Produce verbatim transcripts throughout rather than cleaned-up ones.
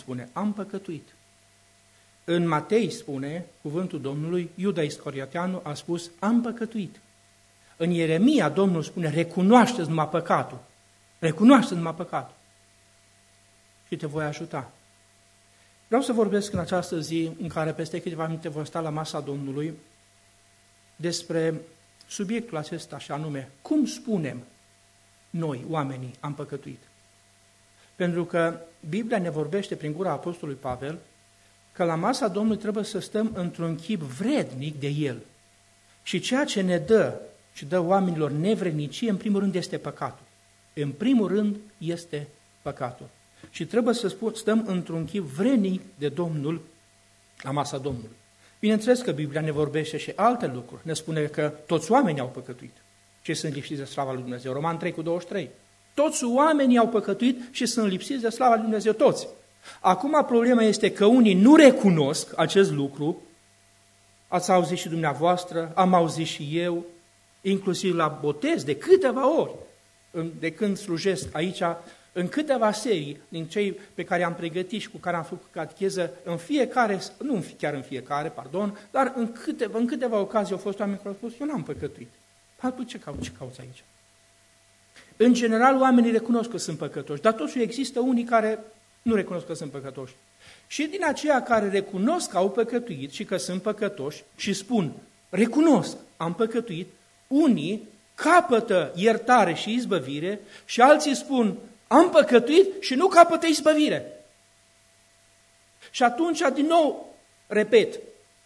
spune, am păcătuit. În Matei spune, cuvântul Domnului, Iuda Iscarioteanu a spus, am păcătuit. În Ieremia Domnul spune, recunoaște-ți numai păcatul. Recunoaște-ți numai păcatul. Și te voi ajuta. Vreau să vorbesc în această zi, în care peste câteva minute voi sta la masa Domnului, despre subiectul acesta, și anume, cum spunem noi, oamenii, am păcătuit. Pentru că Biblia ne vorbește prin gura Apostolului Pavel că la masa Domnului trebuie să stăm într-un chip vrednic de El. Și ceea ce ne dă și dă oamenilor nevrednicie, în primul rând, este păcatul. În primul rând, este păcatul. Și trebuie să stăm într-un chip vrednic de Domnul la masa Domnului. Bineînțeles că Biblia ne vorbește și alte lucruri. Ne spune că toți oamenii au păcătuit. Cei sunt lipsiți de slava lui Dumnezeu. Roman trei cu douăzeci și trei. Toți oamenii au păcătuit și sunt lipsiți de slava lui Dumnezeu, toți. Acum problema este că unii nu recunosc acest lucru. Ați auzit și dumneavoastră, am auzit și eu, inclusiv la botez, de câteva ori, de când slujesc aici, în câteva serii din cei pe care am pregătit și cu care am făcut catecheză, în fiecare, nu chiar în fiecare, pardon, dar în câteva, în câteva ocazii au fost oameni care au spus, eu n-am păcătuit. Păi ce cauți, ce cauți aici? În general, oamenii recunosc că sunt păcătoși, dar totuși există unii care nu recunosc că sunt păcătoși. Și din aceia care recunosc că au păcătuit și că sunt păcătoși și spun, recunosc, am păcătuit, unii capătă iertare și izbăvire și alții spun, am păcătuit și nu capătă izbăvire. Și atunci, din nou, repet,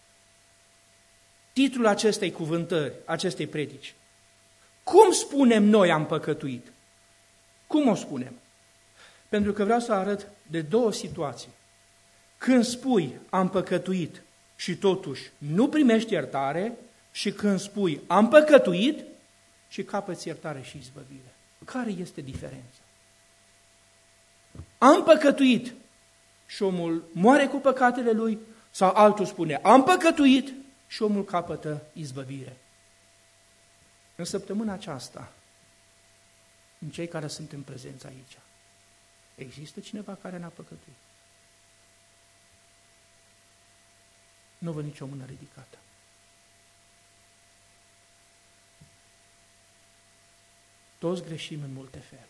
titlul acestei cuvântări, acestei predici. Cum spunem noi am păcătuit? Cum o spunem? Pentru că vreau să arăt de două situații. Când spui am păcătuit și totuși nu primești iertare și când spui am păcătuit și capăți iertare și izbăvire. Care este diferența? Am păcătuit și omul moare cu păcatele lui sau altul spune am păcătuit și omul capătă izbăvire. În săptămâna aceasta, în cei care sunt în prezență aici, există cineva care n-a păcătuit? Nu văd nicio mână ridicată. Toți greșim în multe feluri.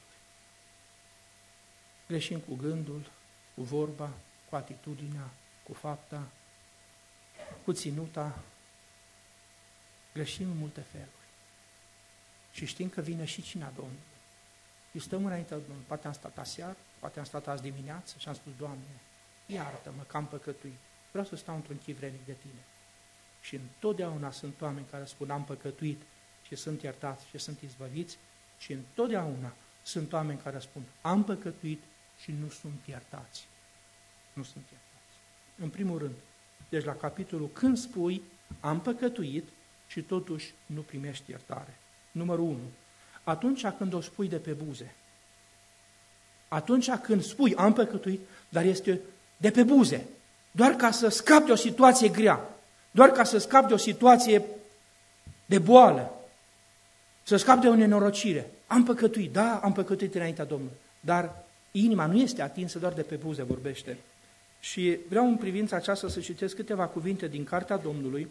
Greșim cu gândul, cu vorba, cu atitudinea, cu fapta, cu ținuta. Greșim în multe feluri. Și știm că vine și cina Domnului. Și stăm înaintea Domnului. Poate am stat aseară, poate am stat azi dimineață și am spus, Doamne, iartă-mă că am păcătuit. Vreau să stau într-un chip vrednic de Tine. Și întotdeauna sunt oameni care spun, am păcătuit și sunt iertați și sunt izbăviți. Și întotdeauna sunt oameni care spun, am păcătuit și nu sunt iertați. Nu sunt iertați. În primul rând, deci la capitolul când spui, am păcătuit și totuși nu primești iertare. Numărul unu. Atunci când o spui de pe buze. Atunci când spui, am păcătuit, dar este de pe buze. Doar ca să scapi de o situație grea. Doar ca să scapi de o situație de boală. Să scapi de o nenorocire. Am păcătuit, da, am păcătuit înaintea Domnului. Dar inima nu este atinsă, doar de pe buze vorbește. Și vreau în privința aceasta să citesc câteva cuvinte din Cartea Domnului.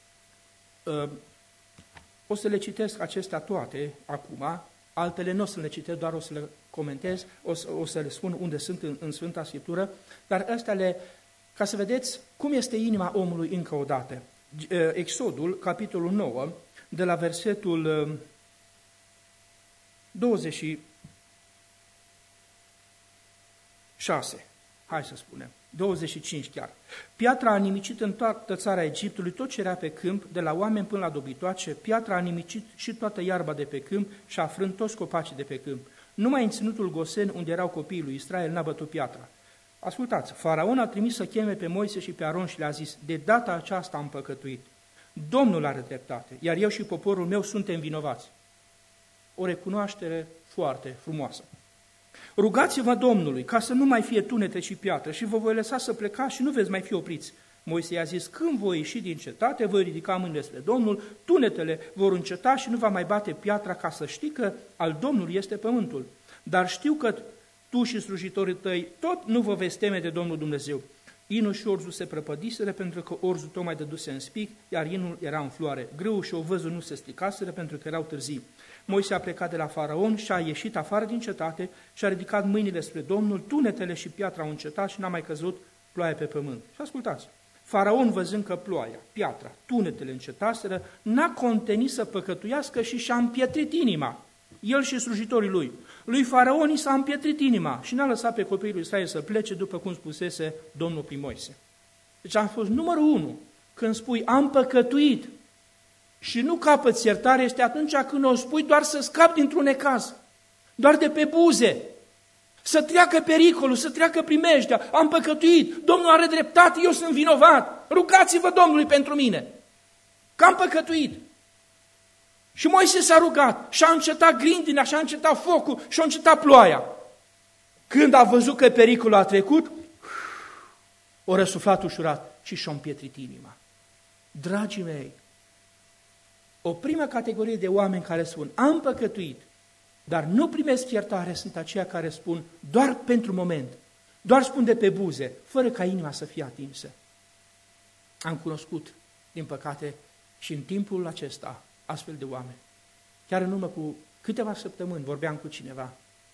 O să le citesc acestea toate acum, altele nu o să le citesc, doar o să le comentez, o să, o să le spun unde sunt în, în Sfânta Scriptură, dar astea le, ca să vedeți cum este inima omului încă o dată. Exodul, capitolul nouă, de la versetul douăzeci și șase, hai să spunem, douăzeci și cinci chiar. Piatra a nimicit în toată țara Egiptului tot ce era pe câmp, de la oameni până la dobitoace, piatra a nimicit și toată iarba de pe câmp și a frânt toți copacii de pe câmp. Numai în ținutul Gosen, unde erau copiii lui Israel, n-a bătut piatra. Ascultați, Faraon a trimis să cheme pe Moise și pe Aron și le-a zis, de data aceasta am păcătuit. Domnul are dreptate, iar eu și poporul meu suntem vinovați. O recunoaștere foarte frumoasă. Rugați-vă Domnului ca să nu mai fie tunete și piatră și vă voi lăsa să plecați și nu veți mai fi opriți. Moise i-a zis, când voi ieși din cetate, voi ridica mâinile spre Domnul, tunetele vor înceta și nu va mai bate piatra ca să știi că al Domnului este pământul. Dar știu că tu și slujitorii tăi, tot nu vă veți teme de Domnul Dumnezeu. Inul și orzul se prăpădiseră pentru că orzul tocmai dăduse în spic, iar inul era în floare. Grâul și ovăzul nu se stricaseră pentru că erau târzii. Moise a plecat de la Faraon și a ieșit afară din cetate și a ridicat mâinile spre Domnul, tunetele și piatra au încetat și n-a mai căzut ploaie pe pământ. Și ascultați, Faraon, văzând că ploaia, piatra, tunetele încetaseră, n-a contenit să păcătuiască și și-a împietrit inima, el și slujitorii lui. Lui Faraon i s-a împietrit inima și n-a lăsat pe copiii lui Israel să plece, după cum spusese Domnul prin Moise. Deci am fost numărul unu. Când spui am păcătuit și nu capăți iertare, este atunci când o spui doar să scapi dintr-un necaz, doar de pe buze, să treacă pericolul, să treacă primejdea. Am păcătuit, Domnul are dreptate, eu sunt vinovat, rugați-vă Domnului pentru mine, că am păcătuit. Și Moise s-a rugat și a încetat grindina, și a încetat focul, și a încetat ploaia. Când a văzut că pericolul a trecut, o răsuflat ușurat și și-a împietrit inima. Dragii mei, o primă categorie de oameni care spun, am păcătuit, dar nu primesc iertare, sunt aceia care spun doar pentru moment, doar spun de pe buze, fără ca inima să fie atinsă. Am cunoscut, din păcate, și în timpul acesta, astfel de oameni. Chiar în urmă cu câteva săptămâni vorbeam cu cineva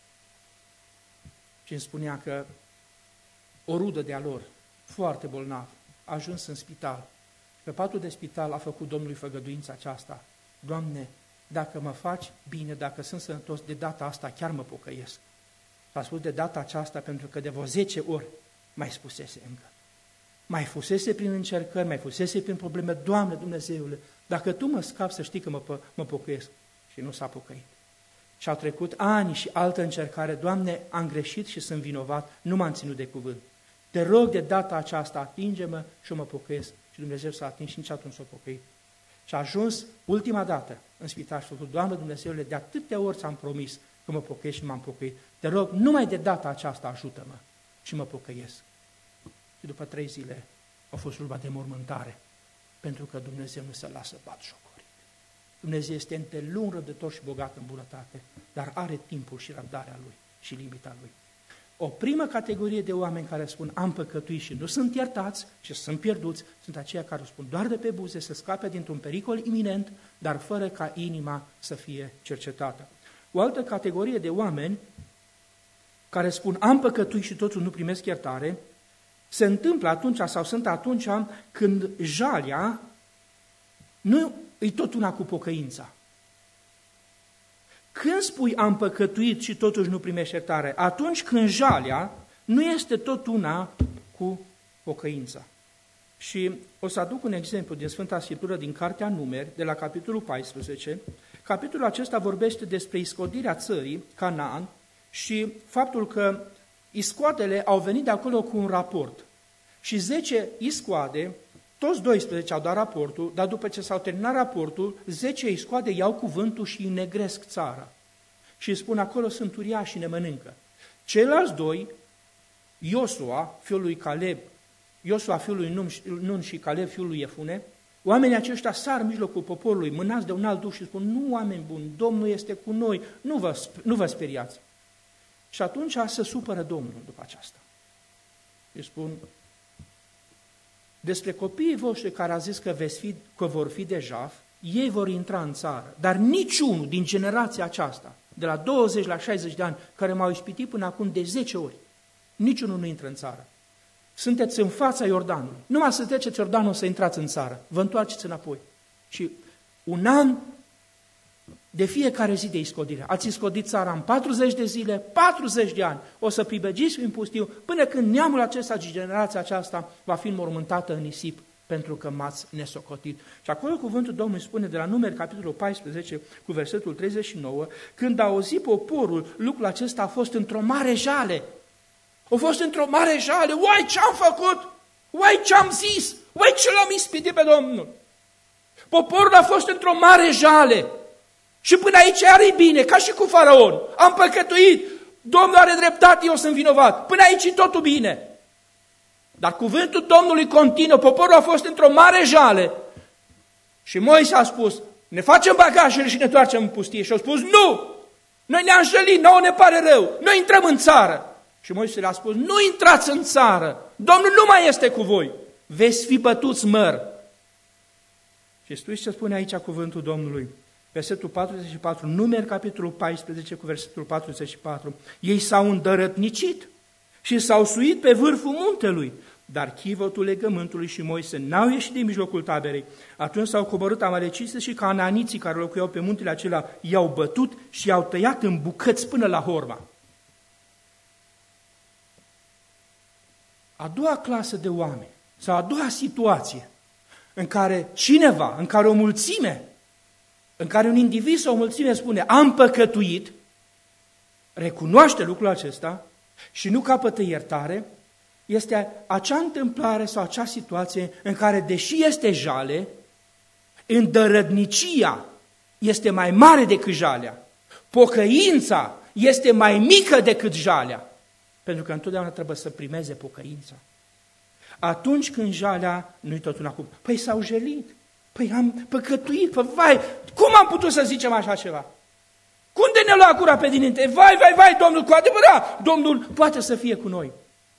și îmi spunea că o rudă de-a lor, foarte bolnav, a ajuns în spital. Pe patul de spital a făcut Domnului făgăduința aceasta. Doamne, dacă mă faci bine, dacă sunt sănătos, de data asta chiar mă pocăiesc. S-a spus de data aceasta pentru că de vreo zece ori mai spusese încă. Mai fusese prin încercări, mai fusese prin probleme. Doamne Dumnezeule, dacă Tu mă scapi, să știi că mă, mă pocăiesc. Și nu s-a pocăit. Și au trecut ani și altă încercare. Doamne, am greșit și sunt vinovat, nu m-am ținut de cuvânt. Te rog de data aceasta, atinge-mă și mă pocăiesc. Și Dumnezeu s-a atins și nici atunci s-a pocăit. Și a ajuns ultima dată în spital și a spus, Doamne Dumnezeule, de atâtea ori ți-am promis că mă pocăiesc și m-am pocăit. Te rog, numai de data aceasta ajută-mă și mă pocăiesc. Și după trei zile a fost slujba de mormântare, pentru că Dumnezeu nu se lasă batjocorit. Dumnezeu este îndelung răbdător și bogat în bunătate, dar are timpul și răbdarea Lui și limita Lui. O primă categorie de oameni care spun am păcătuit și nu sunt iertați și sunt pierduți, sunt aceia care spun doar de pe buze să scape dintr-un pericol iminent, dar fără ca inima să fie cercetată. O altă categorie de oameni care spun am păcătuit și totuși nu primesc iertare, se întâmplă atunci sau sunt atunci când jalia nu e tot una cu pocăința. Când spui am păcătuit și totuși nu primești iertare? Atunci când jalia nu este tot una cu pocăința. Și o să aduc un exemplu din Sfânta Scriptură, din Cartea Numeri, de la capitolul paisprezece. Capitolul acesta vorbește despre iscodirea țării, Canaan, și faptul că iscoadele au venit de acolo cu un raport. Și zece iscoade, toți doisprezece au dat raportul, dar după ce s-au terminat raportul, zece iscoade iau cuvântul și negresc țara. Și îi spun, acolo sunt uriași și ne mănâncă. Ceilalți doi, Iosua, fiul lui Caleb, Iosua, fiul lui Nun și Caleb, fiul lui Iefune, oamenii aceștia sar în mijlocul poporului, mânați de un alt duh și spun, nu, oameni buni, Domnul este cu noi, nu vă, nu vă speriați. Și atunci se supără Domnul după aceasta. Îi spun, despre copiii voștri care a zis că, veți fi, că vor fi de jaf, ei vor intra în țară, dar niciunul din generația aceasta, de la douăzeci la șaizeci de ani, care m-au ispitit până acum de zece ori, niciunul nu intră în țară. Sunteți în fața Iordanului. Numai să treceți Iordanul să intrați în țară. Vă întoarceți înapoi. Și un an de fiecare zi de iscodire. Ați iscodit țara în patruzeci de zile, patruzeci de ani. O să pribăgiți în pustiu până când neamul acesta și generația aceasta va fi înmormântată în nisip pentru că m-ați nesocotit. Și acolo cuvântul Domnului spune de la Numeri, capitolul paisprezece, cu versetul treizeci și nouă, când a auzit poporul, lucrul acesta a fost într-o mare jale. A fost într-o mare jale. Uai, ce-am făcut? Uai, ce-am zis? Uai, ce l-am ispitit pe Domnul? Poporul a fost într-o mare jale. Și până aici are bine, ca și cu Faraon. Am păcătuit, Domnul are dreptate, eu sunt vinovat. Până aici e totul bine. Dar cuvântul Domnului continuă, poporul a fost într-o mare jale. Și Moise a spus, ne facem bagajele și ne întoarcem în pustie. Și au spus, nu, noi ne-am înșelit, nouă ne pare rău, noi intrăm în țară. Și Moise le-a spus, nu intrați în țară, Domnul nu mai este cu voi, veți fi bătuți măr. Și știți ce spune aici cuvântul Domnului? Versetul patruzeci și patru, Numeri, capitolul paisprezece, cu versetul patruzeci și patru. Ei s-au îndărătnicit și s-au suit pe vârful muntelui, dar chivotul legământului și Moise n-au ieșit din mijlocul taberei. Atunci s-au coborât amaleciții și canaaniții care locuiau pe muntele acela, i-au bătut și i-au tăiat în bucăți până la Horma. A doua clasă de oameni, sau a doua situație, în care cineva, în care o mulțime, în care un individ sau o mulțime spune, am păcătuit, recunoaște lucrul acesta și nu capătă iertare, este acea întâmplare sau acea situație în care, deși este jale, îndărădnicia este mai mare decât jalea, pocăința este mai mică decât jalea, pentru că întotdeauna trebuie să primeze pocăința. Atunci când jalea, nu-i tot una acum, păi s-au jelit, păi am păcătuit, păi vai, cum am putut să zicem așa ceva? Cum de ne lua gura pe dininte? Vai, vai, vai, Domnul, cu adevărat, Domnul poate să fie cu noi.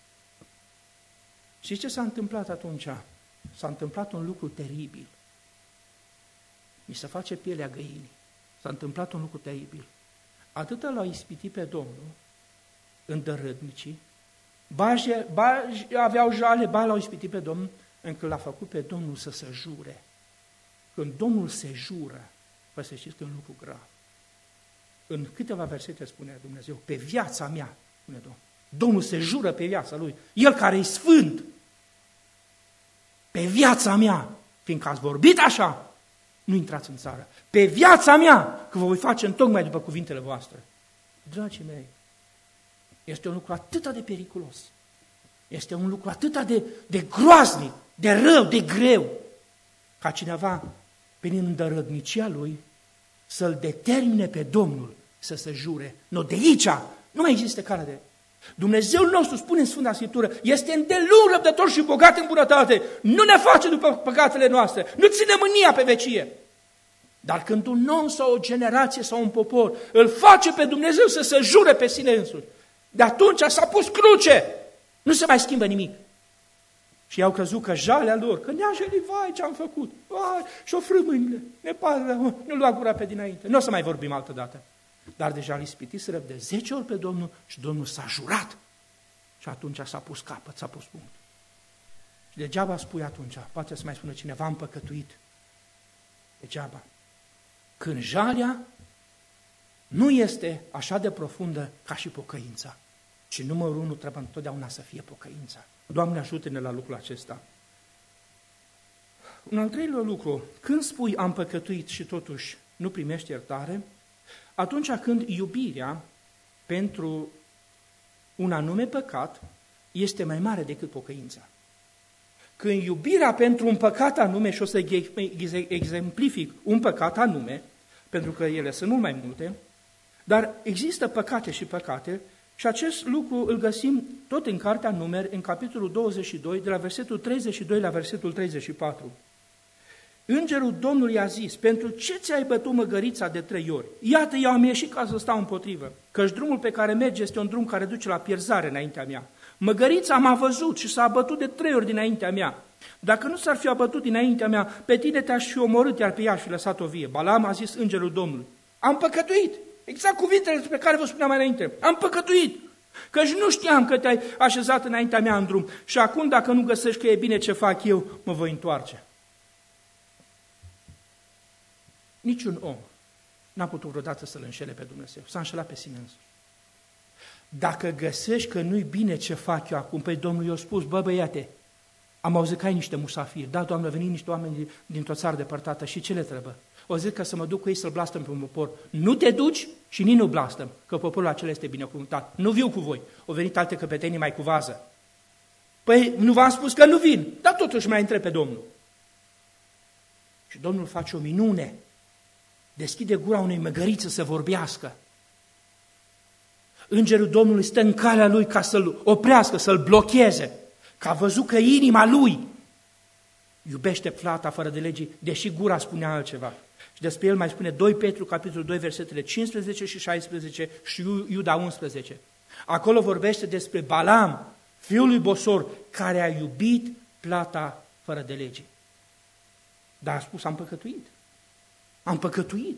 Și ce s-a întâmplat atunci? S-a întâmplat un lucru teribil. Mi se face pielea găinii. S-a întâmplat un lucru teribil. Atâta l-au ispitit pe Domnul, îndărătnicii, ba, ba aveau jale, ba l-au ispitit pe Domnul, încât l-a făcut pe Domnul să se jure. Când Domnul se jură, vă să știți că e un lucru grav. În câteva versete spune Dumnezeu, pe viața mea, spune Domnul. Domnul se jură pe viața Lui, El care e sfânt, pe viața mea, fiindcă ați vorbit așa, nu intrați în țară. Pe viața mea, că vă voi face întocmai după cuvintele voastre. Dragii mei, este un lucru atât de periculos, este un lucru atât de, de groaznic, de rău, de greu, ca cineva, prin îndărătnicia lui, să-L determine pe Domnul să se jure. Nu, de aici nu mai există cale de... Dumnezeul nostru, spune în Sfânta Scriptură, este îndelung răbdător și bogat în bunătate, nu ne face după păcatele noastre, nu ține mânia pe vecie. Dar când un om sau o generație sau un popor îl face pe Dumnezeu să se jure pe sine însuși, de atunci s-a pus cruce, nu se mai schimbă nimic. Și i-au crezut că jalea lor, că ne-a jelit, vai, ce-am făcut, vai, și-o frâ mâinile, ne pare, nu lua gura pe dinainte, nu o să mai vorbim altă dată. Dar deja l-ispitiseră de zece ori pe Domnul și Domnul s-a jurat. Și atunci s-a pus capăt, s-a pus punct. Și degeaba spui atunci, poate să mai spună cineva, am păcătuit. Degeaba. Când jalea nu este așa de profundă ca și pocăința, ci numărul unu trebuie întotdeauna să fie pocăința. Doamne, ajută-ne la lucrul acesta. Un al treilea lucru, când spui am păcătuit și totuși nu primești iertare, atunci când iubirea pentru un anume păcat este mai mare decât pocăința. Când iubirea pentru un păcat anume, și o să exemplific un păcat anume, pentru că ele sunt mult mai multe, dar există păcate și păcate, și acest lucru îl găsim tot în Cartea Numeri, în capitolul douăzeci și doi, de la versetul treizeci și doi la versetul treizeci și patru. Îngerul Domnului a zis, pentru ce ți-ai bătut măgărița de trei ori? Iată, eu am ieșit ca să stau împotrivă, căci drumul pe care merge este un drum care duce la pierzare înaintea mea. Măgărița m-a văzut și s-a abătut de trei ori dinaintea mea. Dacă nu s-ar fi abătut dinaintea mea, pe tine te-aș fi omorât, iar pe ea aș fi lăsat-o vie. Balam a zis îngerul Domnului, am păcătuit, exact cuvintele pe care vă spuneam mai înainte, am păcătuit, căci nu știam că te-ai așezat înaintea mea în drum și acum dacă nu găsești că e bine ce fac eu, mă voi întoarce. Niciun om n-a putut vreodată să-L înșele pe Dumnezeu, s-a înșelat pe sine însuși. Dacă găsești că nu-i bine ce fac eu acum, păi Domnul i-a spus, bă băiate, am auzit că ai niște musafiri, da, Doamne, au venit niște oameni dintr-o țară depărtată și ce le trebuie? O zic că să mă duc cu ei să-l blastăm pe un popor. Nu te duci și nici nu blastăm, că poporul acela este binecuvântat. Nu viu cu voi. Au venit alte căpetenii mai cu vază. Păi nu v-am spus că nu vin, dar totuși mai întreb pe Domnul. Și Domnul face o minune. Deschide gura unei măgărițe să vorbească. Îngerul Domnului stă în calea lui ca să-l oprească, să-l blocheze, că a văzut că inima lui iubește plata fără de legii, deși gura spunea altceva. Și despre el mai spune doi Petru, capitolul doi, versetele cincisprezece și șaisprezece și Iuda unsprezece. Acolo vorbește despre Balaam, fiul lui Bosor, care a iubit plata fără de lege. Dar a spus, am păcătuit. Am păcătuit.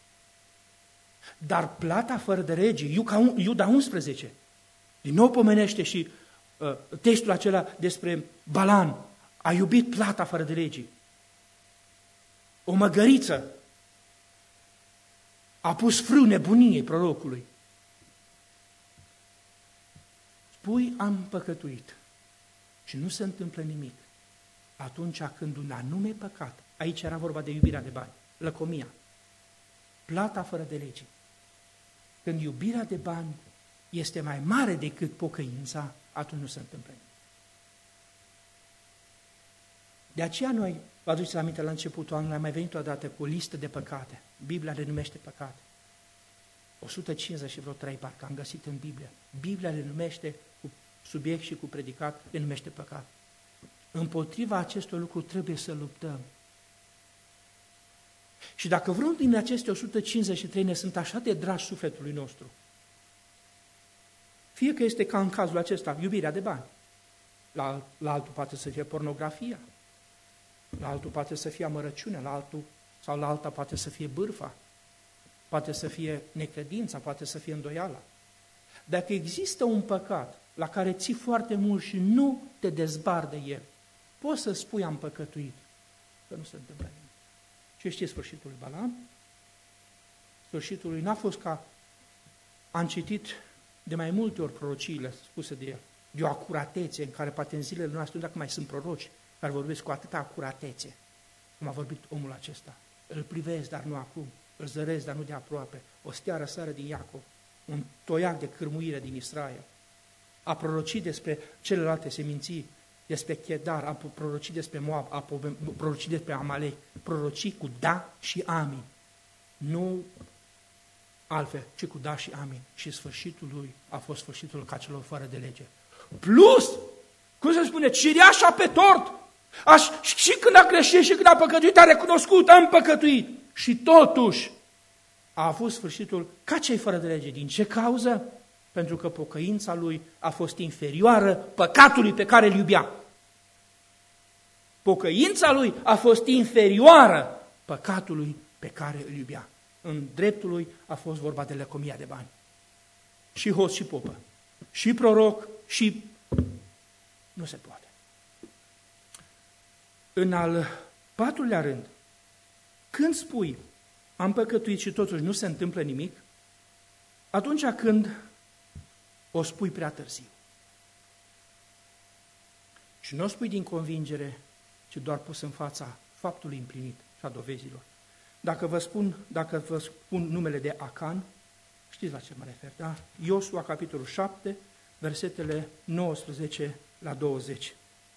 Dar plata fără de lege, Iuda unsprezece, din nou pomenește și uh, textul acela despre Balaam, a iubit plata fără de lege. O măgăriță a pus frâu nebuniei prorocului. Spui, am păcătuit și nu se întâmplă nimic. Atunci când un anume păcat, aici era vorba de iubirea de bani, lăcomia, plata fără de lege. Când iubirea de bani este mai mare decât pocăința, atunci nu se întâmplă nimic. De aceea noi, vă aduceți aminte, la începutul anului am mai venit odată cu o listă de păcate. Biblia le numește păcate. o sută cincizeci și vreo trei parcă am găsit în Biblie. Biblia le numește cu subiect și cu predicat, le numește păcat. Împotriva acestor lucruri trebuie să luptăm. Și dacă vreunul din aceste o sută cincizeci și trei ne sunt așa de dragi sufletului nostru, fie că este ca în cazul acesta, iubirea de bani, la, la altul poate să fie pornografia, la altul poate să fie amărăciunea, la altul sau la alta poate să fie bârfa, poate să fie necredința, poate să fie îndoiala. Dacă există un păcat la care ții foarte mult și nu te dezbar de el, poți să spui am păcătuit, că nu se întâmplă nimic. Și știți sfârșitul lui Balaam? Sfârșitul lui n-a fost ca, am citit de mai multe ori prorociile spuse de el, de o acuratețe în care poate în zilele noastre, dacă mai sunt proroci care vorbesc cu atâta acuratețe, cum a vorbit omul acesta. Îl privesc, dar nu acum, îl zăresc, dar nu de aproape, o stea răsară din Iacov, un toiac de cârmuire din Israel. A prorocit despre celelalte seminții, despre Chedar, a prorocit despre Moab, a prorocit despre Amalek, prorocit cu da și amin. Nu altfel, ci cu da și amin. Și sfârșitul lui a fost sfârșitul ca celor fără de lege. Plus, cum se spune, cireașa pe tort. Aș, și când a greșit și când a păcătuit, a recunoscut, am păcătuit. Și totuși a avut sfârșitul ca cei fără de lege. Din ce cauză? Pentru că pocăința lui a fost inferioară păcatului pe care îl iubea. Pocăința lui a fost inferioară păcatului pe care îl iubea. În dreptul lui a fost vorba de lăcomia de bani. Și hoț și popă. Și proroc și... Nu se poate. În al patrulea rând, când spui am păcătuit și totuși nu se întâmplă nimic, atunci când o spui prea târziu. Și nu o spui din convingere, ci doar pus în fața faptului împlinit și a dovezilor. Dacă vă spun, dacă vă spun numele de Acan, știți la ce mă refer, da? Iosua, capitolul șapte, versetele nouăsprezece la douăzeci.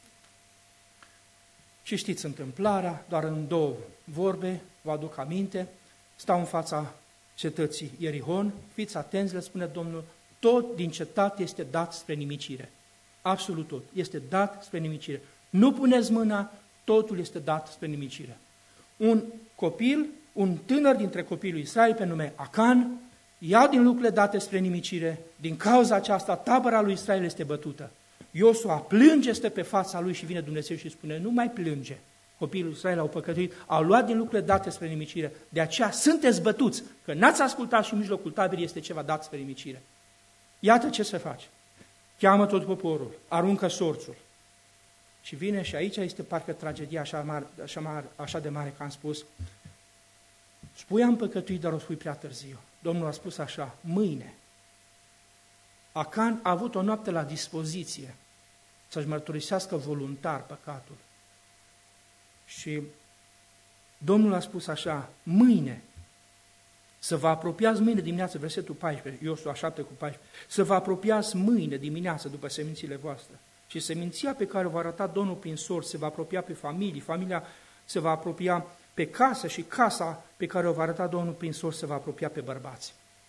Și știți întâmplarea, doar în două vorbe, vă aduc aminte, stau în fața cetății Ierihon, fiți atenți, le spune Domnul, tot din cetate este dat spre nimicire. Absolut tot. Este dat spre nimicire. Nu puneți mâna, totul este dat spre nimicire. Un copil, un tânăr dintre copiii lui Israel, pe nume Acan, ia din lucrurile date spre nimicire, din cauza aceasta tabăra lui Israel este bătută. Iosua plânge, stă pe fața lui și vine Dumnezeu și spune, nu mai plânge. Copiii lui Israel au păcătuit, au luat din lucrurile date spre nimicire. De aceea sunteți bătuți, că n-ați ascultat și în mijlocul taberii este ceva dat spre nimicire. Iată ce se face. Cheamă tot poporul, aruncă sorțul. Și vine și aici este parcă tragedia așa, mare, așa, mare, așa de mare, că am spus, spui am păcătuit, dar o spui prea târziu. Domnul a spus așa, mâine. Acan a avut o noapte la dispoziție să-și mărturisească voluntar păcatul. Și Domnul a spus așa, mâine, să vă apropiați mâine dimineață, versetul paisprezece, Iosua șapte cu paisprezece, să vă apropiați mâine dimineață după semințiile voastre. Și seminția pe care o va arăta Domnul prin sorți se va apropia pe familii, familia se va apropia pe casă și casa pe care o va arăta Domnul prin sorți se va apropia pe bărbați.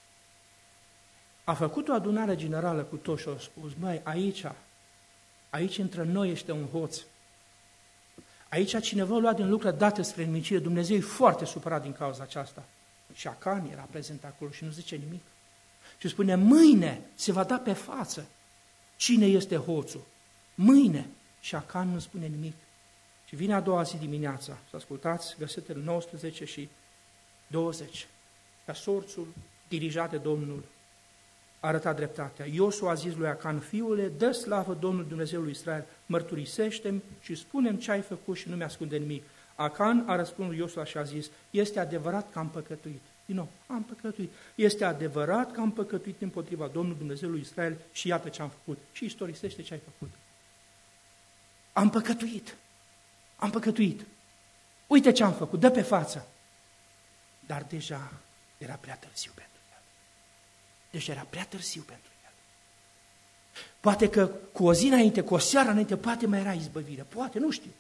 A făcut o adunare generală cu toți și a spus, măi, aici, aici între noi este un hoț. Aici cineva a luat din lucruri date spre nimicire, Dumnezeu e foarte supărat din cauza aceasta. Și Acan era prezent acolo și nu zice nimic. și spune, mâine se va da pe față cine este hoțul. Mâine. Și Acan nu spune nimic. Și vine a doua zi dimineața, să ascultați versetele nouăsprezece și douăzeci. Ca sorțul dirijat de Domnul a arătat dreptatea. Iosua a zis lui Acan, fiule, dă slavă Domnul Dumnezeului Israel, mărturisește-mi și spune-mi ce ai făcut și nu mi-ascunde nimic. Acan a răspuns lui Iosua și a zis, este adevărat că am păcătuit. Din nou, am păcătuit. Este adevărat că am păcătuit împotriva Domnului Dumnezeului Israel și iată ce am făcut. Și istorisește ce ai făcut. Am păcătuit. Am păcătuit. Uite ce am făcut, dă pe față. Dar deja era prea târziu pentru el. Deja era prea târziu pentru el. Poate că cu o zi înainte, cu o seară înainte, poate mai era izbăvire. Poate, nu știu.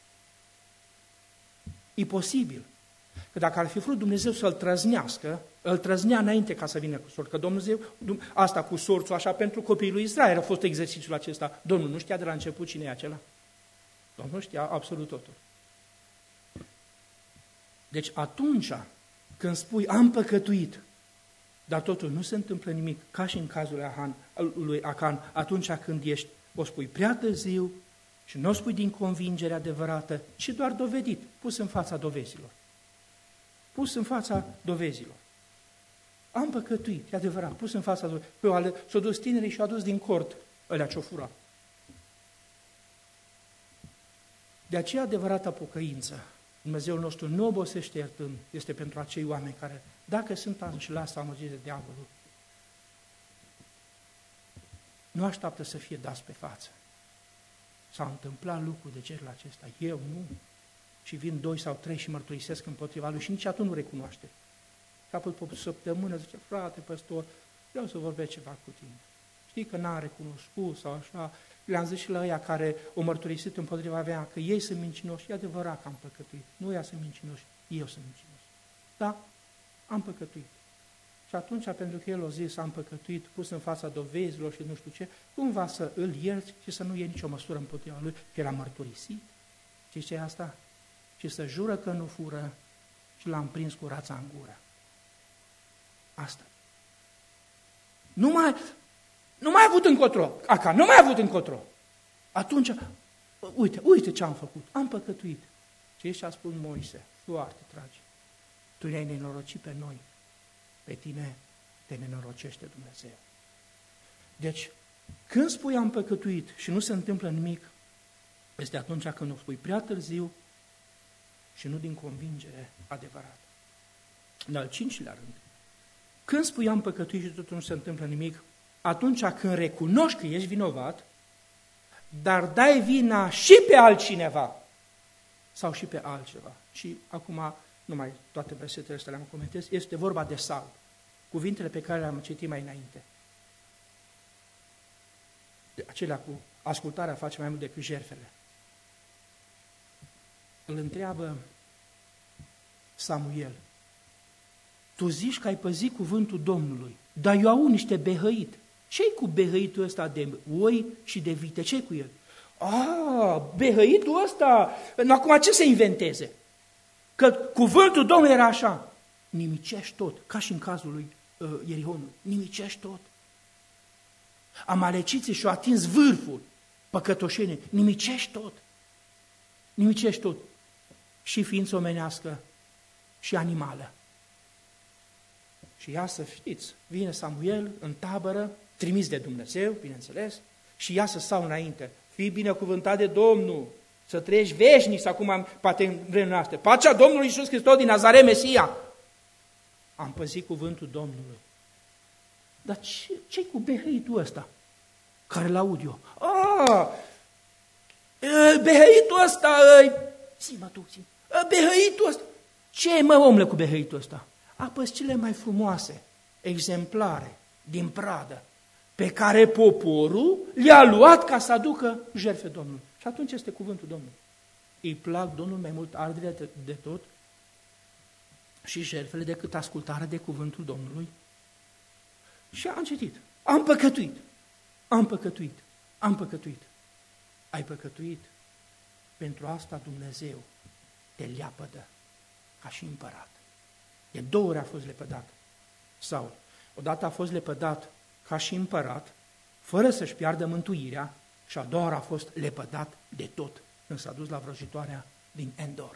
E posibil. Că dacă ar fi vrut Dumnezeu să-l trăznească, îl trăznea înainte ca să vină cu sorț. Că Dumnezeu, asta cu sorțul, așa, pentru copiii lui Israel a fost exercițiul acesta. Domnul nu știa de la început cine e acela? Domnul știa absolut totul. Deci atunci când spui, am păcătuit, dar totul nu se întâmplă nimic, ca și în cazul lui, Ahan, lui Acan, atunci când ești, o spui prea târziu și nu o spui din convingere adevărată, ci doar dovedit, pus în fața dovezilor. Pus în fața dovezilor. Am păcătuit, e adevărat, pus în fața dovezilor. S-au dus tinerii și au adus din cort ălea ce-o fura. De aceea adevărata pocăință, Dumnezeul nostru nu obosește iertând, este pentru acei oameni care, dacă sunt înșelați sau amăgiți de diavolul, nu așteaptă să fie dați pe față. S-a întâmplat lucruri de genul acesta, eu nu, și vin doi sau trei și mărturisesc împotriva lui și nici atunci nu recunoaște. Capul pe săptămână zice, frate, păstor, vreau să vorbesc ceva cu tine. Știi că n-a recunoscut sau așa. Le-am zis și la ăia care o mărturisit împotriva mea că ei sunt mincinoși. E adevărat că am păcătuit. Nu ea sunt mincinoși, eu sunt mincinos. Da, am păcătuit. Și atunci, pentru că el a zis, am păcătuit, pus în fața dovezilor și nu știu ce, cumva să îl ierți și să nu iei nicio măsură împotriva lui, că el a mărturisit. Știi ce e asta? Și să jură că nu fură și l-am prins cu rața în gură. Asta. Nu mai, nu mai a avut încotro. Aca, nu mai a avut încotro. Atunci, uite, uite ce am făcut. Am păcătuit. Ce și-a spus Moise, foarte tragi. Tu ne-ai nenorocit pe noi. Pe tine te nenorocește Dumnezeu. Deci, când spui am păcătuit și nu se întâmplă nimic, este atunci când o spui prea târziu și nu din convingere adevărată. În al cincilea rând, când spui am păcătuit și totul nu se întâmplă nimic, atunci când recunoști că ești vinovat, dar dai vina și pe altcineva sau și pe altceva. Și acum, numai toate versetele astea le-am comentez, este vorba de Saul. Cuvintele pe care le-am citit mai înainte. De acelea cu ascultarea face mai mult decât jertfele. Îl întreabă Samuel, tu zici că ai păzit cuvântul Domnului, dar eu au niște behăit. Ce-i cu behăitul ăsta de oi și de vite? Ce-i cu el? Ah, behăitul ăsta, acum ce se inventeze? Că cuvântul Domnului era așa. Nimicești tot, ca și în cazul lui uh, Ierihonului. Nimicești tot. Amaleciții și-au atins vârful păcătoșenii. Nimicești tot. Nimicești tot. Și ființă omenească și animală. Și ia să știți, vine Samuel în tabără, trimis de Dumnezeu, bineînțeles, și ia să stau înainte. Fii binecuvântat de Domnul, să trăiești veșnic, acum poate în vremea noastră. Pacea Domnului Iisus Hristos din Nazaret, Mesia. Am păzit cuvântul Domnului. Dar ce, ce-i cu behăitul ăsta care l-aud eu? Ah, behăitul ăsta, zi-mă tu, zi behăitul ăsta. Ce mă, omule, cu behăitul ăsta? Apăs cele mai frumoase exemplare din pradă pe care poporul le-a luat ca să aducă jertfe Domnului. Și atunci este cuvântul Domnului. Îi plac Domnului mai mult ardele de, de tot și jertfele decât ascultarea de cuvântul Domnului. Și am citit. Am păcătuit. Am păcătuit. Am păcătuit. Ai păcătuit. Pentru asta Dumnezeu te leapădă ca și împărat. De două ori a fost lepădat Saul. Odată a fost lepădat ca și împărat, fără să-și piardă mântuirea, și a doua oară a fost lepădat de tot, când s-a dus la vrăjitoarea din Endor.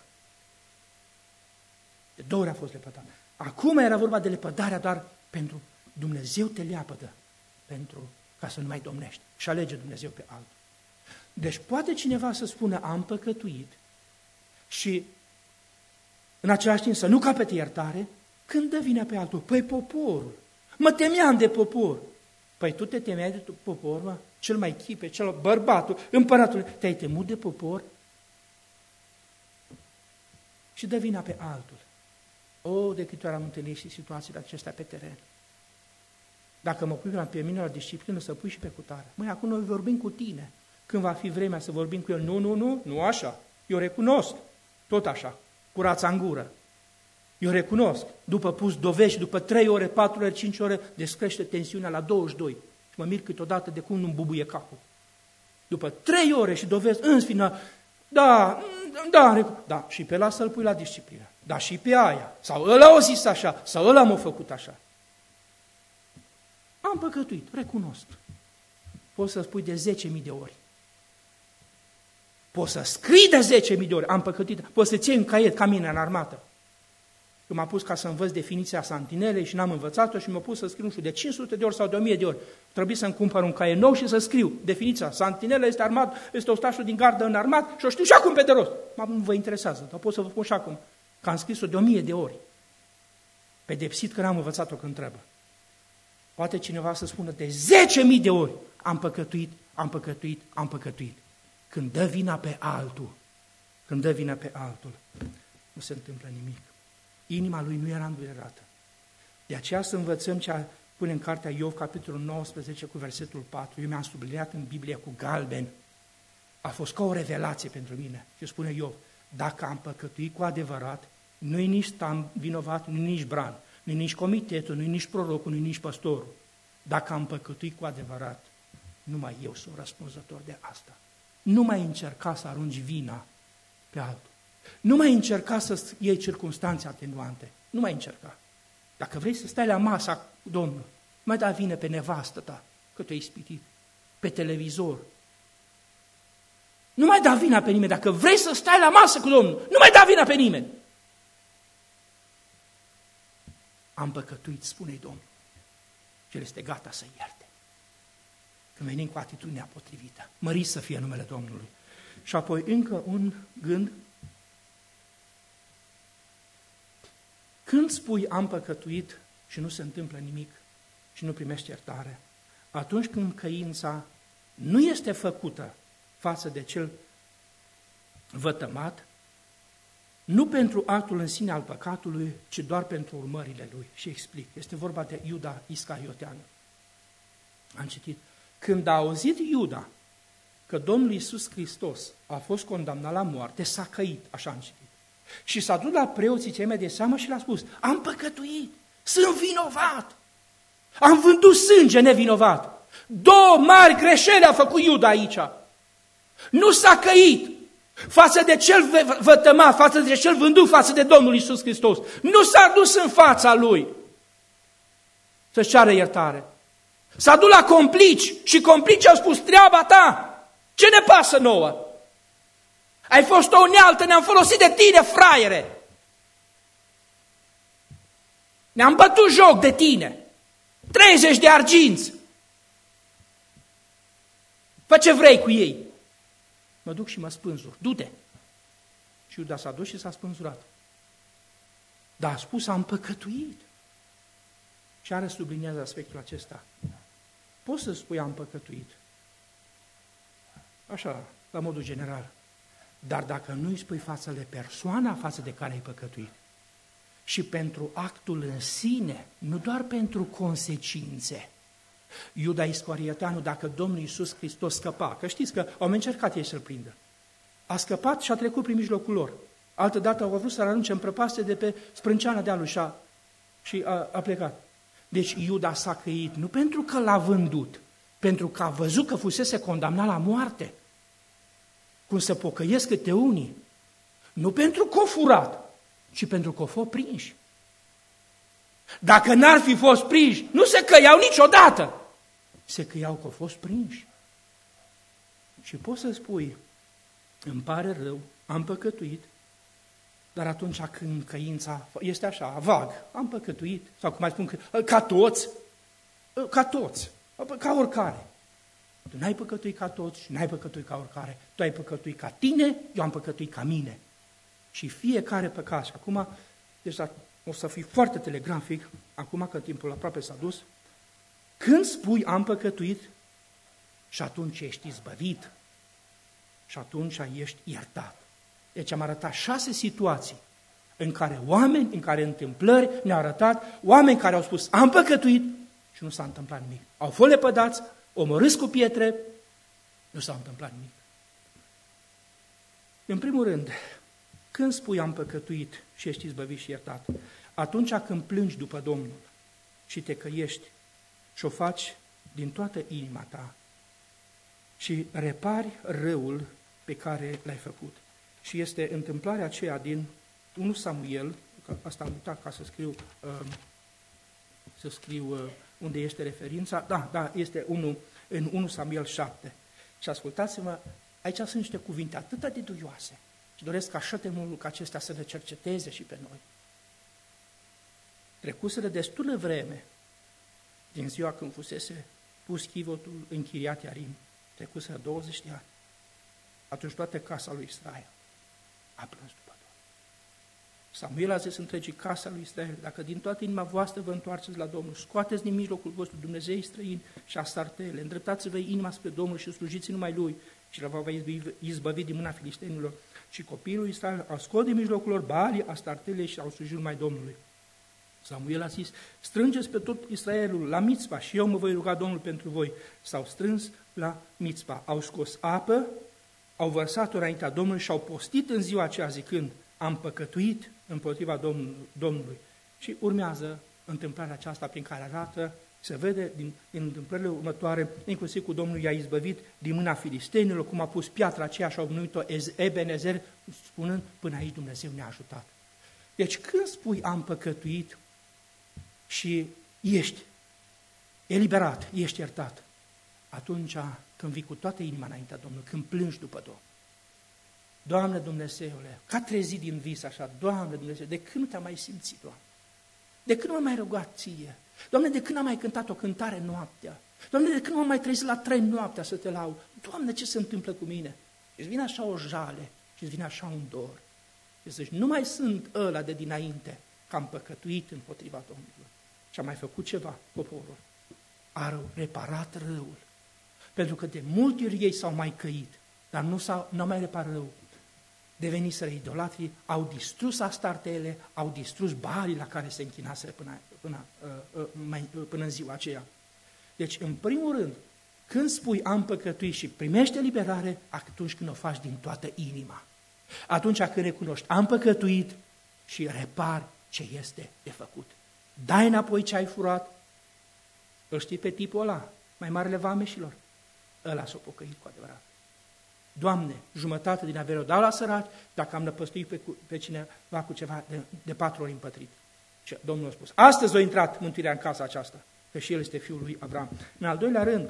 De două ori a fost lepădat. Acum era vorba de lepădarea doar pentru Dumnezeu te leapădă, pentru ca să nu mai domnești și alege Dumnezeu pe altul. Deci poate cineva să spună am păcătuit și în același timp să nu capete iertare când dă vina pe altul. Păi poporul, mă temeam de popor. Păi tu te temeai de popor, mă? Cel mai chipe, cel bărbatul, împăratul, te-ai temut de popor? Și dă vina pe altul. O, de câte ori am întâlnit și situațiile acestea pe teren. Dacă mă pui pe mine la disciplină, să pui și pe cutare. Măi, acum noi vorbim cu tine. Când va fi vremea să vorbim cu el, nu, nu, nu, nu așa. Eu recunosc, tot așa, cu rața în gură. Eu recunosc, după pus dovești, după trei ore, patru ore, cinci ore, descrește tensiunea la douăzeci și doi. Și mă mir câteodată de cum nu-mi bubuie capul. După trei ore și dovezi, în final, da, da, da, și pe ăla să-l pui la disciplină. Da, și pe aia. Sau ăla o zis așa, sau ăla m-a făcut așa. Am păcătuit, recunosc. Poți să spui de zece mii de ori. Poți să scrii de zece mii de ori, am păcătuit. Poți să ții în caiet, ca mine în armată. Când m-a pus ca să învăț definiția santinelei și n-am învățat-o și m-a pus să scriu, nu știu, de cinci sute de ori sau de o mie de ori. Trebuie să-mi cumpăr un caiet nou și să scriu definiția. Santinela este armat, este ostașul din gardă înarmat și o știu și acum pe de rost. Nu vă interesează, dar pot să vă spun și acum, că am scris-o de o mie de ori. Pedepsit că n-am învățat-o când trebuie. Poate cineva să spună de zece mii de ori, am păcătuit, am păcătuit, am păcătuit. Când dă vina pe altul, când dă vina pe altul, nu se întâmplă nimic. Inima lui nu era îndurerată. De aceea să învățăm ce pune în cartea Iov, capitolul nouăsprezece, cu versetul patru. Eu mi-am subliniat în Biblie cu galben. A fost ca o revelație pentru mine. Și spune Iov, dacă am păcătuit cu adevărat, nu-i nici stam vinovat, nu-i nici bran, nu-i nici comitetul, nu-i nici prorocul, nu-i nici păstorul. Dacă am păcătuit cu adevărat, numai eu sunt răspunzător de asta. Nu mai încerca să arunci vina pe altul. Nu mai încerca să iei circunstanțe atenuante. Nu mai încerca. Dacă vrei să stai la masa cu Domnul, mai da vină pe nevastă ta, că te-ai ispitit, pe televizor. Nu mai da vina pe nimeni. Dacă vrei să stai la masă cu Domnul, nu mai da vina pe nimeni. Am păcătuit, spune-i Domnul. Și El este gata să ierte. Când venim cu atitudinea potrivită. Mărit să fie numele Domnului. Și apoi încă un gând. Când spui am păcătuit și nu se întâmplă nimic și nu primești iertare, atunci când căința nu este făcută față de cel vătămat, nu pentru actul în sine al păcatului, ci doar pentru urmările lui. Și explic, este vorba de Iuda Iscarioteanu. Am citit, când a auzit Iuda că Domnul Iisus Hristos a fost condamnat la moarte, s-a căit, așa am citit. Și s-a dus la preoții cei mai de seamă și le-a spus, am păcătuit, sunt vinovat, am vândut sânge nevinovat. Două mari greșeli a făcut Iuda aici. Nu s-a căit față de cel vătămat, față de cel vândut, față de Domnul Iisus Hristos. Nu s-a dus în fața lui să-și ceară iertare. S-a dus la complici și complicii au spus, treaba ta, ce ne pasă nouă? Ai fost o unealtă, ne-am folosit de tine, fraiere. Ne-am bătut joc de tine. treizeci de arginți. Fă ce vrei cu ei. Mă duc și mă spânzur. Du-te. Și Iuda s-a dus și s-a spânzurat. Dar a spus, am păcătuit. Și are subliniază aspectul acesta. Poți să spui, am păcătuit. Așa, la modul general. Dar dacă nu îi spui față de persoana față de care ai păcătuit și pentru actul în sine, nu doar pentru consecințe. Iuda Iscarioteanu, dacă Domnul Iisus Hristos scăpa, că știți că au încercat ei să-l prindă, a scăpat și a trecut prin mijlocul lor. Altădată au vrut să-l arunce în prăpastie de pe sprânceana dealului și, a, și a, a plecat. Deci Iuda s-a căit nu pentru că l-a vândut, pentru că a văzut că fusese condamnat la moarte. Cum să pocăiesc câte unii, nu pentru că o furat, ci pentru că o fost prinși. Dacă n-ar fi fost prinși, nu se căiau niciodată. Se căiau că au fost prinși. Și poți să spui, îmi pare rău, am păcătuit, dar atunci când căința este așa, vag, am păcătuit, sau cum mai spun, ca toți, ca toți, ca oricare. Tu n-ai păcătuit ca toți și n-ai păcătuit ca oricare. Tu ai păcătuit ca tine, eu am păcătuit ca mine. Și fiecare păcat. Și acum, deci o să fii foarte telegrafic, acum că timpul aproape s-a dus, când spui am păcătuit, și atunci ești izbăvit, și atunci ești iertat. Deci am arătat șase situații în care oameni, în care întâmplări ne-au arătat, oameni care au spus am păcătuit și nu s-a întâmplat nimic. Au fost lepădați, omorâți cu pietre, nu s-a întâmplat nimic. În primul rând, când spui am păcătuit și ești izbăvit și iertat, atunci când plângi după Domnul și te căiești și o faci din toată inima ta și repari răul pe care l-ai făcut. Și este întâmplarea aceea din unu Samuel, asta am uitat ca să scriu, uh, să scriu uh, unde este referința, da, da, este unu, în unu Samuel șapte. Și ascultați-mă, aici sunt niște cuvinte atât de duioase și doresc ca șătemul ca acestea să le cerceteze și pe noi. Trecuseră destulă vreme din ziua când fusese pus chivotul în Chiriat Iarim, trecuseră douăzeci de ani. Atunci toată casa lui Israel a plâns după Domnul. Samuel a zis întregii casa lui Israel, dacă din toată inima voastră vă întoarceți la Domnul, scoateți din mijlocul vostru Dumnezei străini și astartele, îndreptați-vă inima spre Domnul și slujiți numai Lui și el va izbăvi din mâna filistenilor. Și copiii lui Israel au scos din mijlocul lor Baalii, astartele și au slujit numai Domnului. Samuel a zis, strângeți pe tot Israelul la Mitzpa și eu mă voi ruga Domnul pentru voi. S-au strâns la Mitzpa, au scos apă, au vărsat-o înaintea Domnului și au postit în ziua aceea zicând, am păcătuit împotriva Domnului. Și urmează întâmplarea aceasta prin care arată, se vede din, din întâmplările următoare, inclusiv cu Domnul i-a izbăvit din mâna filistenilor, cum a pus piatra aceea și au numit-o Ebenezer, spunând, până aici Dumnezeu ne-a ajutat. Deci când spui am păcătuit și ești eliberat, ești iertat, atunci când vii cu toată inima înaintea Domnului, când plângi după Domnul. Doamne Dumnezeule, ca trezit din vis așa, Doamne Dumnezeu, de când nu te-am mai simțit, Doamne? De când m-am mai rugat Ție? Doamne, de când am mai cântat o cântare noaptea? Doamne, de când m-am mai trezit la trei noaptea să Te laud? Doamne, ce se întâmplă cu mine? Îți vine așa o jale și îți vine așa un dor. Și zici, nu mai sunt ăla de dinainte, că am păcătuit împotriva Domnului. Și am mai făcut ceva, poporul. A reparat răul. Pentru că de multe ori ei s-au mai căit, dar nu s-au n-au mai reparat răul. Deveniseră idolatrii, au distrus astartele, au distrus Baalii la care se închinaseră până, până, până, până în ziua aceea. Deci, în primul rând, când spui am păcătuit și primești eliberare, atunci când o faci din toată inima. Atunci când recunoști, am păcătuit și repar ce este de făcut. Dai înapoi ce ai furat, îl știi pe tipul ăla, mai marele vameșilor, ăla s-o pocăit cu adevărat. Doamne, jumătate din avere o dau la săraci, dacă am năpăstuit pe, pe cineva cu ceva de, de patru ori împătrit. Și Domnul a spus, astăzi a intrat mântuirea în casa aceasta, că și el este fiul lui Avram. În al doilea rând,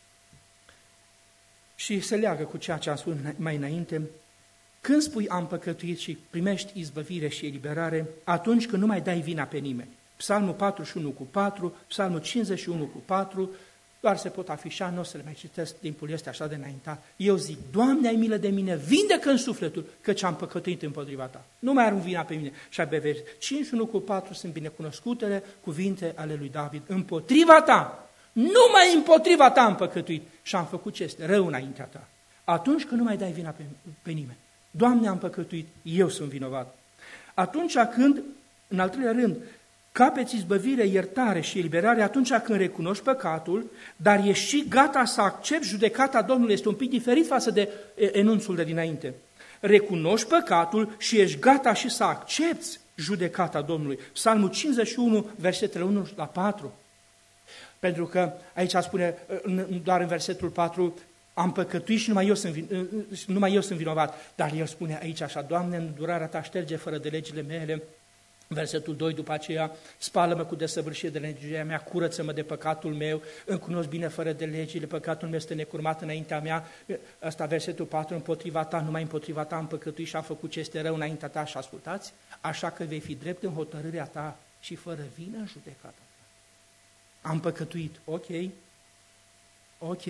și se leagă cu ceea ce am spus mai înainte, când spui am păcătuit și primești izbăvire și eliberare, atunci când nu mai dai vina pe nimeni. Psalmul patruzeci și unu cu patru, Psalmul cincizeci și unu cu patru, doar se pot afișa, nu o să le mai citesc, timpul este așa de înaintat. Eu zic, Doamne, ai milă de mine, vindecă-mi sufletul, căci am păcătuit împotriva Ta. Nu mai arunc vina pe mine. Și abia vezi, cincizeci și unu cu patru sunt binecunoscutele cuvinte ale lui David. Împotriva Ta, numai împotriva Ta am păcătuit și am făcut ce este rău înaintea Ta. Atunci când nu mai dai vina pe, pe nimeni. Doamne, am păcătuit, eu sunt vinovat. Atunci când, în al treilea rând, capeți izbăvire, iertare și eliberare atunci când recunoști păcatul, dar ești și gata să accepti judecata Domnului. Este un pic diferit față de enunțul de dinainte. Recunoști păcatul și ești gata și să accepti judecata Domnului. Psalmul cincizeci și unu, versetele unu la patru. Pentru că aici spune doar în versetul patru, am păcătuit și numai eu, sunt vin, numai eu sunt vinovat. Dar el spune aici așa, Doamne, în durarea Ta șterge fără de legile mele, Versetul doi, după aceea, spală-mă cu desăvârșire de legea mea, curăță-mă de păcatul meu, îmi cunosc bine fără de legile, păcatul meu este necurmat înaintea mea. Asta versetul patru, împotriva ta, numai împotriva ta am păcătuit și am făcut ce este rău înaintea ta și ascultați, așa că vei fi drept în hotărârea ta și fără vină în judecata ta. Am păcătuit, ok, ok,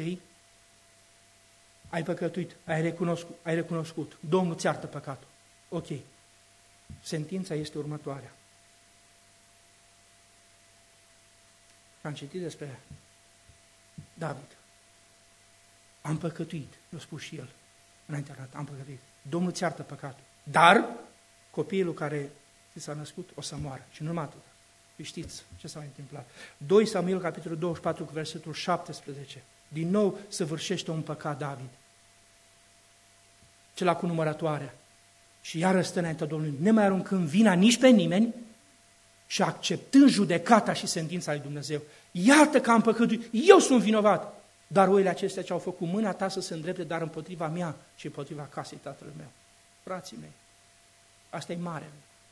ai păcătuit, ai recunoscut, ai recunoscut, Domnul ți iartă păcatul, ok. Sentința este următoarea. Am citit despre David. Am păcătuit, i-a spus și el, înaintea dată, am păcătuit. Domnul ți iartă păcatul. Dar copilul care ți s-a născut o să moară. Și nu numai atât. Știți ce s-a întâmplat. doi Samuel, capitolul douăzeci și patru, cu versetul șaptesprezece. Din nou săvârșește un păcat David. Cela cu numărătoarea. Și iară stă înaintea Domnului, nemai aruncând vina nici pe nimeni și acceptând judecata și sentința lui Dumnezeu. Iată că am păcătuit, eu sunt vinovat, dar oile acestea ce au făcut mâna ta să se îndrepte, dar împotriva mea și împotriva casei tatălui meu. Frații mei, asta e mare.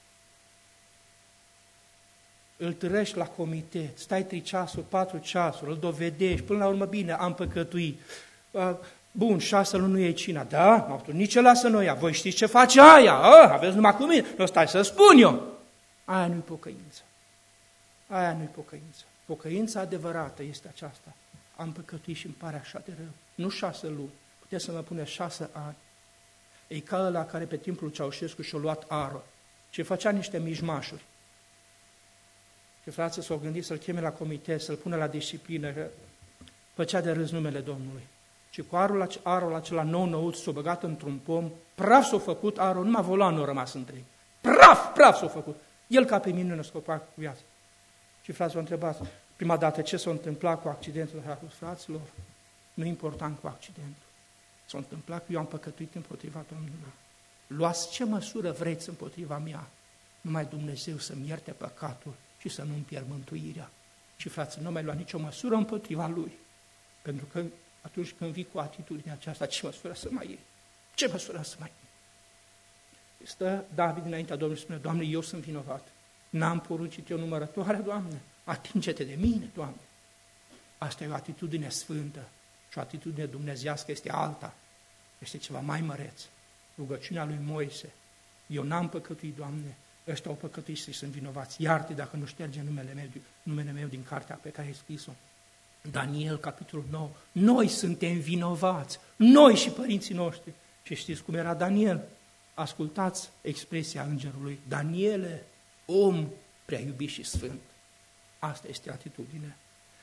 Îl târăști la comitet, stai trei ceasuri, patru ceasuri, îl dovedești, până la urmă bine, am păcătuit. Bun, șase luni nu e cina, da? Nici ăla să nu ia. Voi știți ce face aia? A, aveți numai cu mine, nu stai să spun eu. Aia nu-i pocăință. Aia nu-i pocăință. Pocăința adevărată este aceasta. Am păcătuit și îmi pare așa de rău. Nu șase luni, puteți să mă puneți șase ani. E ca ăla care pe timpul lui Ceaușescu și-a luat Aro și făcea niște mijmașuri. Și frații s-au gândit să-l cheme la comitet, să-l pună la disciplină, făcea de râs numele Domnului. Și cu arul, arul acela nou-năut s-a băgat într-un pom, praf s-a făcut arul, numai volan nu a rămas întreg. Praf, praf s-a făcut. El ca pe mine scopa cu viață. Și frații s-au întrebat prima dată ce s-a întâmplat cu accidentul. A spus, fraților, nu important cu accidentul. S-a întâmplat că eu am păcătuit împotriva Domnului. Luați ce măsură vreți împotriva mea. Numai Dumnezeu să-mi ierte păcatul și să nu-mi pierd mântuirea. Și frații, nu mai lua nicio măsură împotriva Lui. Pentru că atunci când vii cu atitudinea aceasta, ce măsură să mai iei? Ce măsură să mai iei? Stă David înaintea Domnului și spune, Doamne, eu sunt vinovat. N-am poruncit eu numărătoarea, Doamne. Atinge-te de mine, Doamne. Asta e o atitudine sfântă și o atitudine dumnezeiască este alta. Este ceva mai măreț. Rugăciunea lui Moise. Eu n-am păcătuit, Doamne. Ăștia au păcătuit și sunt vinovați. Iartă dacă nu șterge numele meu, numele meu din cartea pe care ai scris-o. Daniel, capitolul nouă. Noi suntem vinovați. Noi și părinții noștri. Și știți cum era Daniel? Ascultați expresia îngerului. Daniele, om prea iubit și sfânt. Asta este atitudinea.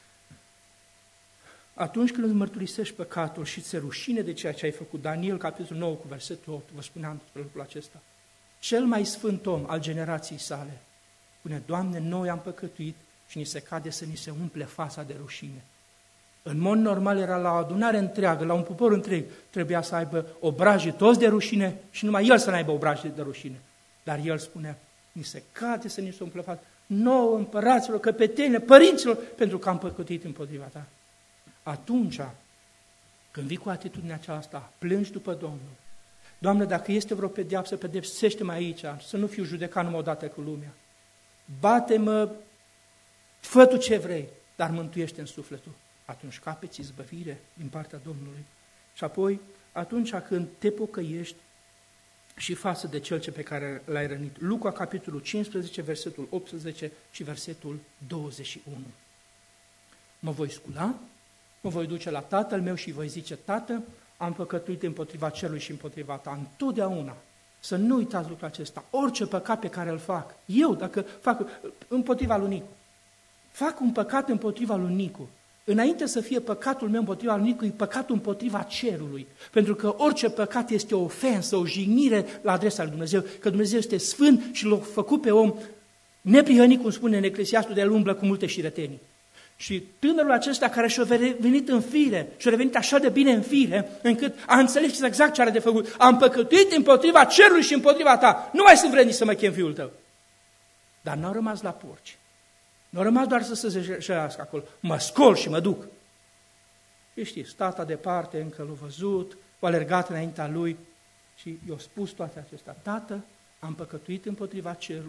Atunci când îți mărturisești păcatul și ți-e rușine de ceea ce ai făcut, Daniel, capitolul nouă, cu versetul opt, vă spuneam despre lucrul acesta, cel mai sfânt om al generației sale spune, Doamne, noi am păcătuit și ni se cade să ni se umple fața de rușine. În mod normal era la o adunare întreagă, la un popor întreg, trebuia să aibă obrajii toți de rușine și numai el să n-aibă obrajii de rușine. Dar el spunea, ni se cade să ni se umple fața, nouă, împăraților, căpetenilor, părinților, pentru că am păcătuit împotriva ta. Atunci, când vii cu atitudinea aceasta, plângi după Domnul. Doamne, dacă este vreo pedeapsă, pedepsește-mă aici, să nu fiu judecat numai odată cu lumea. Bate-mă, fă tu ce vrei, dar mântuiește în sufletul. Atunci capeți izbăvire din partea Domnului. Și apoi, atunci când te pocăiești și față de cel ce pe care l-ai rănit. Luca, capitolul cincisprezece, versetul optsprezece și versetul douăzeci și unu. Mă voi scula, mă voi duce la tatăl meu și voi zice, Tată, am păcătuit împotriva celui și împotriva ta. Întotdeauna să nu uitați lucrul acesta. Orice păcat pe care îl fac, eu dacă fac împotriva lui Nicu, fac un păcat împotriva lui Nicu, înainte să fie păcatul meu împotriva lui Nicu, e păcatul împotriva cerului. Pentru că orice păcat este o ofensă, o jignire la adresa lui Dumnezeu, că Dumnezeu este sfânt și l-a făcut pe om neprihănit, cum spune în Eclesiastul, de-l umblă cu multe șiretenii. Și tânărul acesta care și-a venit în fire, și-a revenit așa de bine în fire, încât a înțeles exact ce are de făcut. Am păcătuit împotriva cerului și împotriva ta. Nu mai sunt vrednic să mă chem fiul tău. Dar n-au rămas la porci. Nu au rămas doar să se jărească acolo. Mă scol și mă duc. Și știți, tata departe încă l-a văzut, a alergat înaintea lui și i-a spus toate acestea. Tată, am păcătuit împotriva cerului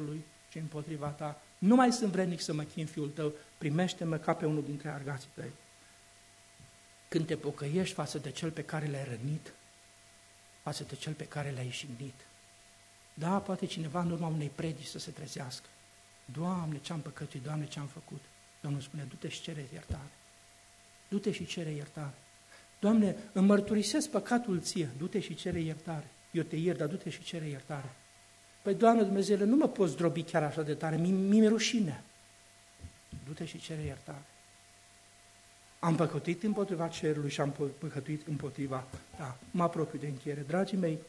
și împotriva ta. Nu mai sunt vrednic să mă chin, fiul tău, primește-mă ca pe unul dintre argații tăi. Când te pocăiești față de cel pe care l-ai rănit, față de cel pe care l-ai jignit. Da, poate cineva în urma unei predici să se trezească. Doamne, ce-am păcătuit, Doamne, ce-am făcut. Domnul spune, du-te și cere iertare. Du-te și cere iertare. Doamne, îmi mărturisesc păcatul ție, du-te și cere iertare. Eu te iert, dar du-te și cere iertare. Păi, Doamne Dumnezeule, nu mă poți zdrobi chiar așa de tare, mi-e rușine. Du-te și cere iertare. Am păcătuit împotriva cerului și am păcătuit împotriva ta. Mă apropiu de încheiere. Dragii mei,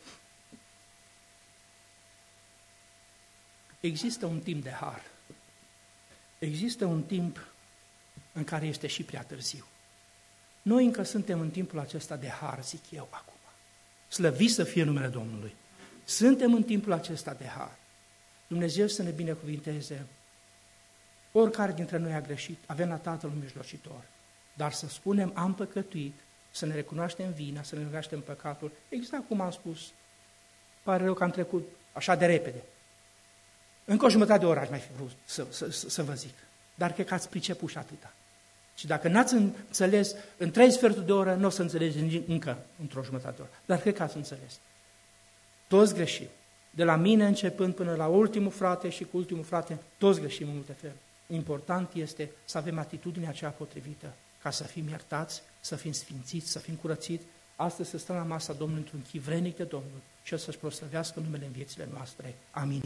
există un timp de har. Există un timp în care este și prea târziu. Noi încă suntem în timpul acesta de har, zic eu acum. Slăvit să fie numele Domnului. Suntem în timpul acesta de har. Dumnezeu să ne binecuvinteze. Oricare dintre noi a greșit, avem la Tatăl un mijlocitor. Dar să spunem, am păcătuit, să ne recunoaștem vina, să ne recunoaștem păcatul, exact cum am spus. Pare rău că am trecut așa de repede. Încă o jumătate de oră aș mai fi vrut să, să, să, să vă zic. Dar cred că ați priceput și atâta. Și dacă n-ați înțeles în trei sferturi de oră, nu o să înțelegeți încă într-o jumătate de oră. Dar cred că ați înțeles. Toți greșim. De la mine începând până la ultimul frate și cu ultimul frate, toți greșim în multe feluri. Important este să avem atitudinea aceea potrivită, ca să fim iertați, să fim sfințiți, să fim curățiți. Astăzi să stăm la masa Domnului într-un chip vrenic de Domnul și El să-și proslăvească numele în viețile noastre. Amin.